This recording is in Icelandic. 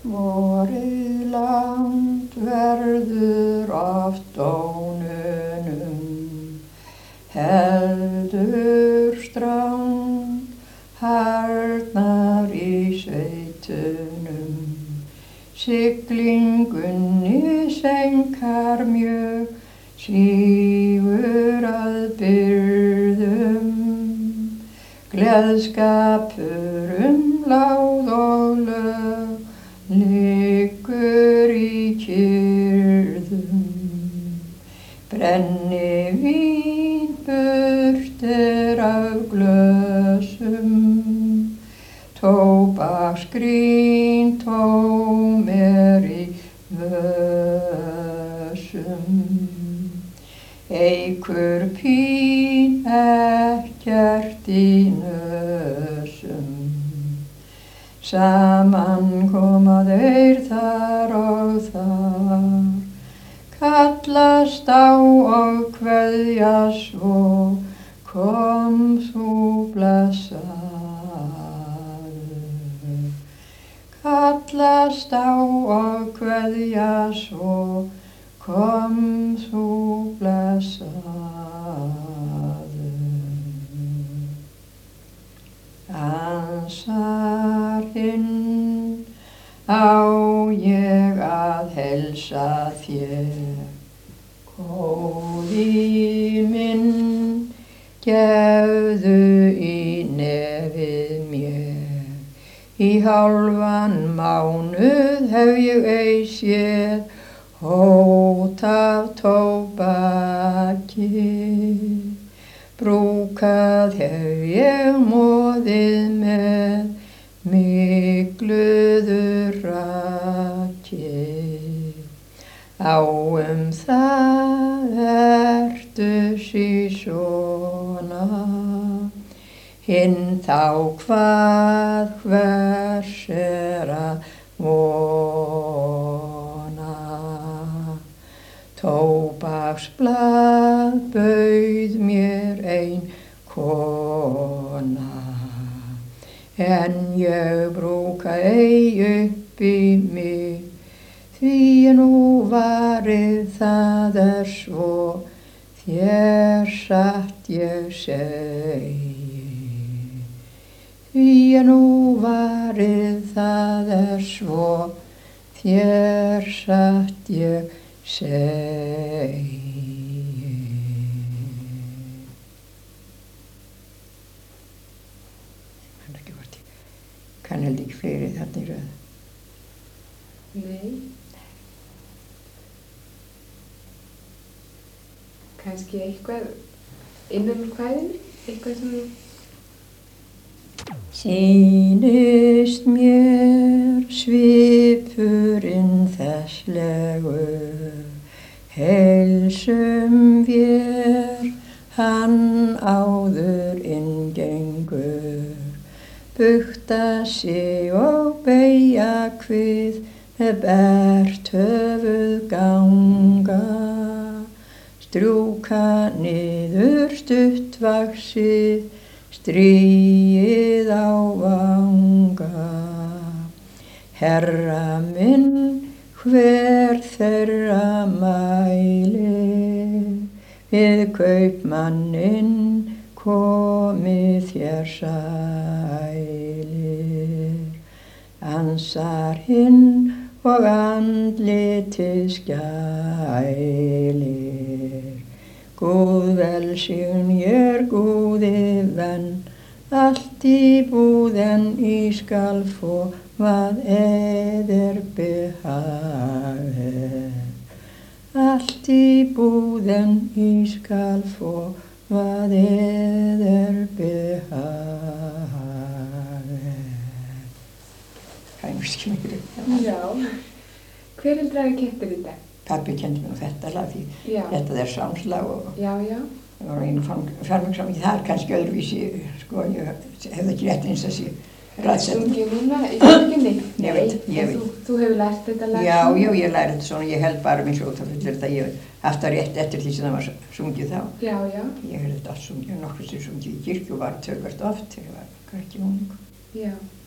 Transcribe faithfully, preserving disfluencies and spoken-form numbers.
Vorið langt verður oft dónunum, heldur strand harðnar í sveitunum. Siglingunni seinkar mjög, svífur að byrðum, gleðskapur um láð og lög, liggur í kyrrðum. Brennivín burt er af glösum, tóbaksgrín tóm er í vösum. Eikur pín ekkert í nösum, saman koma þeir þar og þar, kallast á og kveðja svo, kom þú blessaður. Kallast á og kveðja svo, kom þú blessaður. Ansar hinn, á ég að helsa þér, góði minn, gefðu í nefið mér. Í hálfan mánuð hef ég ei séð hót af tóbaki, brúkað hef ég moðið með mygluðu raki. Á um það ertu sí svona, hinn þá hvað hvers er að vona. Tóbaksblað bauð mér ein kona, en ég brúka ei upp í mig, því nú varið það er svo, þér satt ég segi. Því nú varið það er svo, þér satt ég segi. Kann held ekki fleiri þarna í röð. Nei. Kannski eitthvað innan úr kvæðinu? Eitthvað sem... Sýnist mér svipurinn þesslegur, heilsum vér hann áður inngengur, bukta sig og beygja kvið, með bert höfuð ganga, strjúka niður stuttvaxið, stríið á vanga. Herra minn, hver þeirra mælir, við kaupmanninn komið þér sælir. Ansar hinn og andlitið skælir, Góð velsign ég góði venn, allt í búðen í skal få vad eder behager. Allt í búðen í skal få vad eder behager. Það er mjög skilur. Já. Hver heldur að hafa kennt þér þetta? Pabbi kendi mér þetta lag því Já. þetta er sámslag og Já, já. það var einu fermingsámi þar kannski öðruvísi, sko, ég hefði ekki rétt eins þessi ræðsett. Sungið núna í kirkjunni? Ég veit, ég veit. Þú, þú hefur lært þetta lag? Já, já, ég lærði þetta svona, ég held bara minn svo það fullir þetta, ég haft það rétt eftir því sem það var sungið þá. Já, já. Ég hef þetta allt sungið, nokkuð sem sungið í kirkju og var tölvert oft þegar ég var ekki ung. Já.